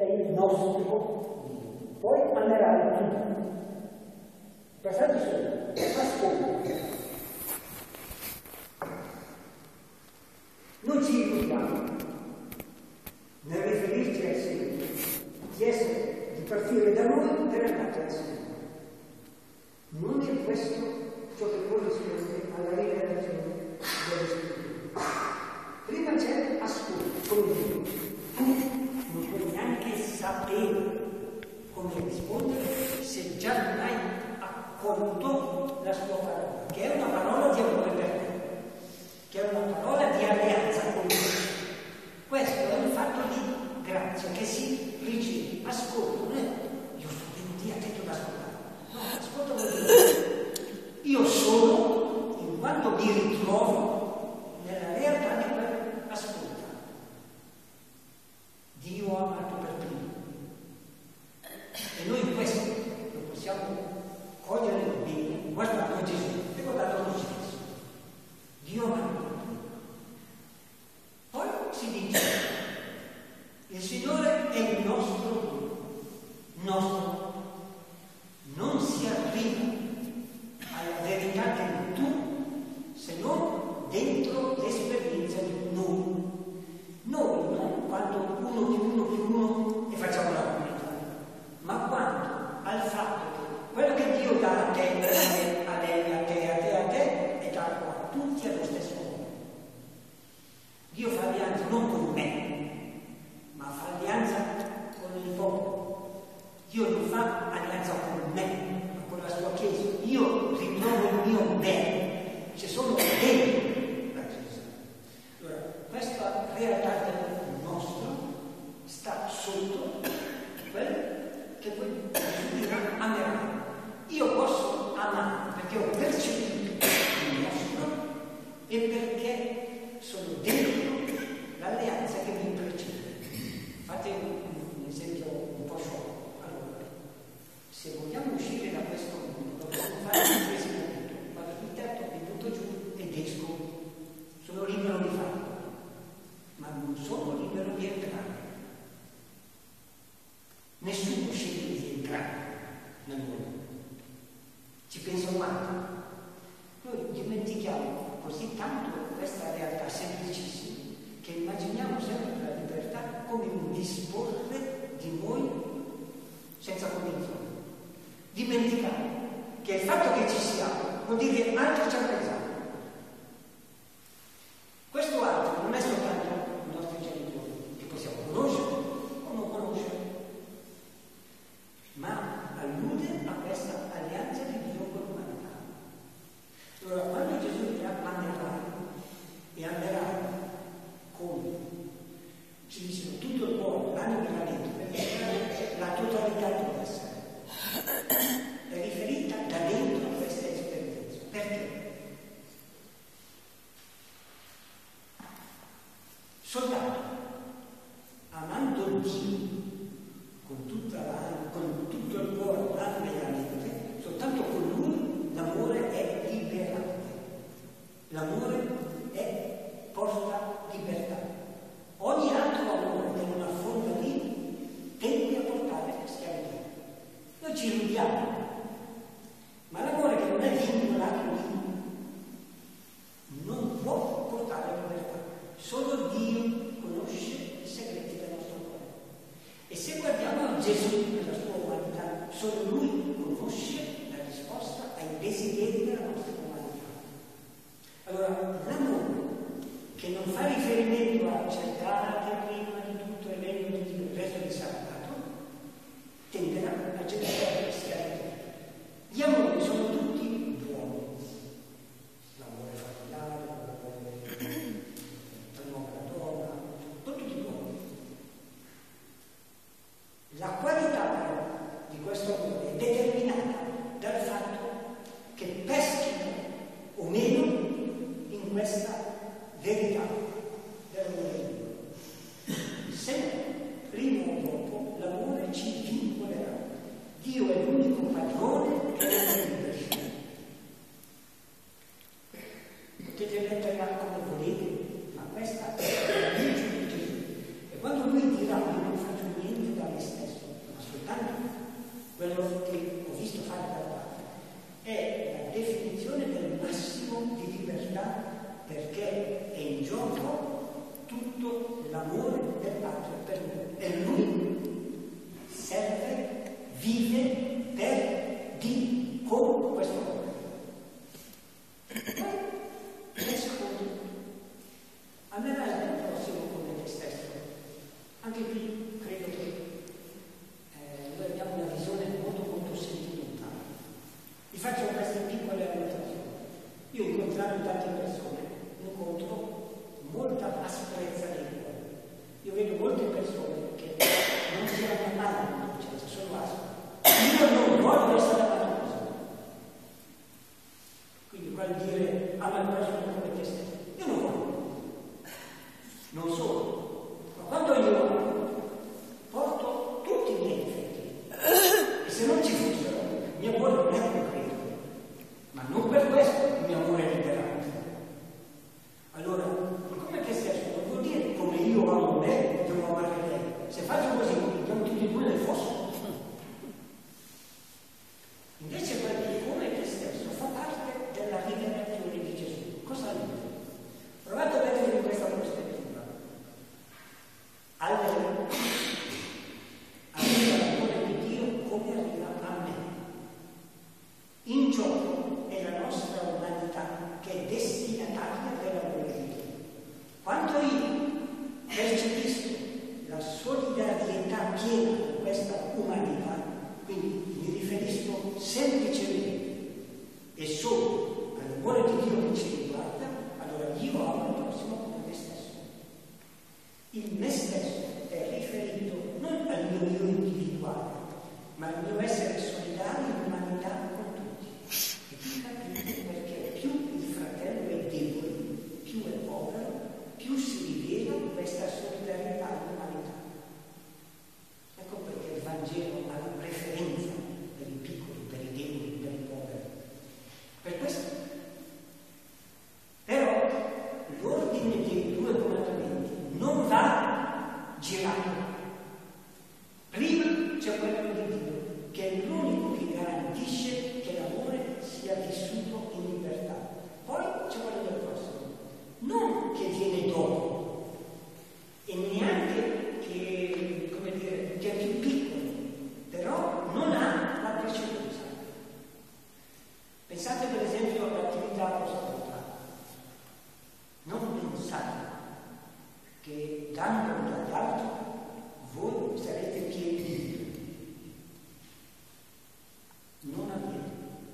il nostro Dio. Poi amerai tu. I passaggi sono: ascolta. Noi ci illudiamo nel riferirci al Signore, di partire da noi per andare al Signore. Non è questo ciò che corrisponde alla rivelazione dello Spirito. Prima c'è ascolto, come dire, tu non puoi neanche sapere come rispondere se già non hai accolto la sua parola, che è una parola di amore per te, che è una parola di alleanza con te. Questo è un fatto di grazia che si riceve. Ascolta, non è io sto venuti a te tu ascoltare. No, ascolta vuol dire io sono in quanto mi ritrovo nella realtà di quell'ascolta. Dio ha amato per primo. E noi questo lo possiamo cogliere bene guardando Gesù e guardando noi stessi. Dio ha amato per primo. Poi si dice: il Signore è il nostro Dio, nostro. Non si arriva alla verità del tu se non dentro l'esperienza di noi. Noi non quando uno più uno e facciamo la comunità, ma quando al fatto che quello che Dio dà a te, a lei, a te, è dato a tutti allo stesso modo. Dio fa alleanza non con me, ma fa alleanza con il popolo. Dio non fa alleanza con me, ma con la sua Chiesa. Io ritrovo il mio bene, ci sono dentro la Chiesa. Allora, questa realtà del nostro sta sotto quello che poi Gesù dirà amerai. Io posso amare perché ho percepito il nostro e perché sono dentro l'alleanza che mi precede. Fate un esempio un po' sciocco. Allora, se vogliamo uscire da questo mondo, dobbiamo fare il medesimo punto. Vado sul tetto, mi butto giù ed esco. Sono libero di farlo, ma non sono libero di entrare. Nessuno sceglie di entrare nel mondo. Ci penso quanto? Noi dimentichiamo così tanto questa realtà semplicissima che immaginiamo sempre la libertà come un disporre di noi senza condizioni. Dimenticare che il fatto che ci siamo vuol dire che altri ci hanno pensato. Questo altro non è soltanto i nostri genitori, che possiamo conoscere o non conoscere, ma allude a questa alleanza di Dio con l'umanità. Allora, quando Gesù dirà amerai, e amerai come? Ci dice tutto il cuore, l'anima e la mente, perché la totalità dell'essere è riferita da dentro a questa esperienza. Perché? Soltanto amando Dio con tutta l'anima, con tutto il cuore, l'anima e la mente, soltanto con Lui l'amore è liberante. L'amore porta libertà. Ogni altro amore che non affonda lì tende a portare schiavitù. Noi ci illudiamo, ma l'amore che non è vincolato lì non può portare libertà. Solo Dio conosce i segreti del nostro cuore. E se guardiamo a Gesù nella sua umanità, solo Lui conosce la risposta ai desideri della nostra umanità. Allora, l'amore che non fa riferimento a cercare prima di tutto il regno di Dio, il resto di salvato, tenderà a cercare la schiavitù. Gli amori sono tutti buoni. L'amore familiare, l'amore tra l'uomo e la donna, sono tutti buoni. La qualità però di questo amore è determinata dal fatto che peschino o meno in questa verità dell'amore di Dio. Se prima o dopo l'amore ci vincolerà. Dio è l'unico padrone che è libero. Potete metterla come volete, ma questa è la legge di Dio. E quando Lui dirà io non faccio niente da me Anche qui credo che noi abbiamo una visione molto molto sentimentale. Vi faccio queste piccole annotazioni. Io incontrando tante persone incontro molta asprezza nei cuori. Io vedo molte persone che non si hanno mai una coscienza, sono aspre. Io non voglio essere amato così. Quindi vuol dire ama il prossimo come te stesso. Io non voglio. Non solo. Ma quando io porto tutti i miei difetti, e se non ci fossero, il mio amore non è concreto. Ma non per questo il mio amore è liberante. Allora, come te stesso non vuol dire come io amo me, devo amare lei. Se faccio così, andiamo tutti e due nel fosso. Invece quel che come te stesso fa parte della rivelazione di Gesù. Cosa dice? Provate a vedere in questa prospettiva. Allora, arriva l'amore di Dio come arriva a me. In gioco è la nostra umanità che è destinataria dell'amore di Dio. Quando io percepisco la solidarietà piena di questa umanità, quindi mi riferisco semplicemente e solo all'amore di Dio che ci riguarda, allora io amo il prossimo come me stesso. Il me stesso è riferito non al mio io individuale, ma al mio essere solidario in umanità con tutti. E qui capite perché più il fratello è debole, più è povero, più si rivela questa solidarietà in umanità. Ecco perché il Vangelo ha la preferenza per i piccoli, per i deboli, per i poveri. Per questo. Però l'ordine dei due comandamenti non va girato. Prima c'è quello di Dio, che è l'unico che garantisce che l'amore sia vissuto in libertà. Poi c'è quello del prossimo, non che viene dopo, e neanche che, come dire, che è più piccolo, però non ha la precedenza. Pensate per esempio all'attività apostolica. Non pensate che dando dagli altri voi sarete pieni di Dio. Non avviene.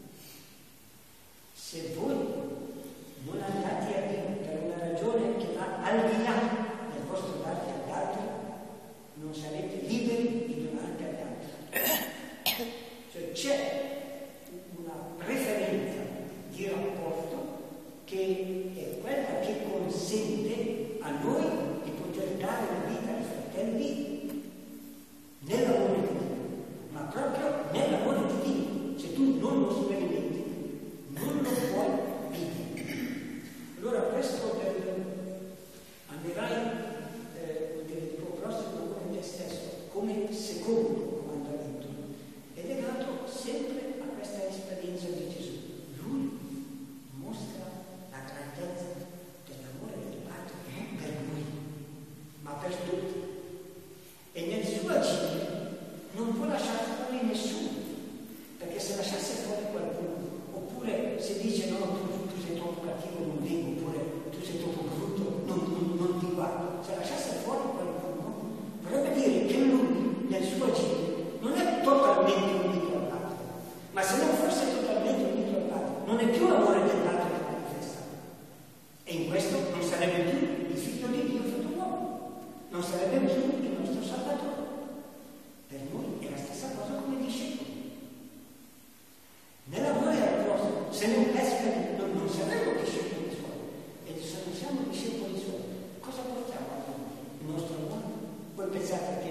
Se voi non andate a Dio per una ragione che va al di là del vostro dare agli altri, non sarete liberi di donare agli altri. Cioè c'è una preferenza di rapporto che è quella che consente a noi di poter dare la vita ai fratelli nell'amore di Dio, ma proprio nell'amore di Dio. Se tu non lo sperimenti, non lo puoi vivere. Allora questo andrai del tuo prossimo come te stesso, come secondo comandamento, è legato sempre a questa esperienza di Gesù. Lui mostra la grandezza dell'amore del Padre non per noi, ma per tutti. E nel suo agire non può lasciare fuori nessuno, perché se lasciasse fuori qualcuno, oppure se dice no, tu sei troppo cattivo, non vengo, oppure tu sei troppo brutto, non ti guardo, se lasciasse fuori qualcuno, vorrebbe dire che lui nel suo agire non è totalmente unito al Padre, ma se non fosse totalmente unito al Padre, non è più l'amore del Padre che manifesta. E in questo non sarebbe più il figlio di Dio fatto uomo, non sarebbe più il nostro Salvatore. Per noi è la stessa cosa come discepoli. Nell'amore al prossimo, se non non saremo discepoli suoi, e se non siamo discepoli suoi, cosa portiamo a noi? Il nostro amore? Voi pensate che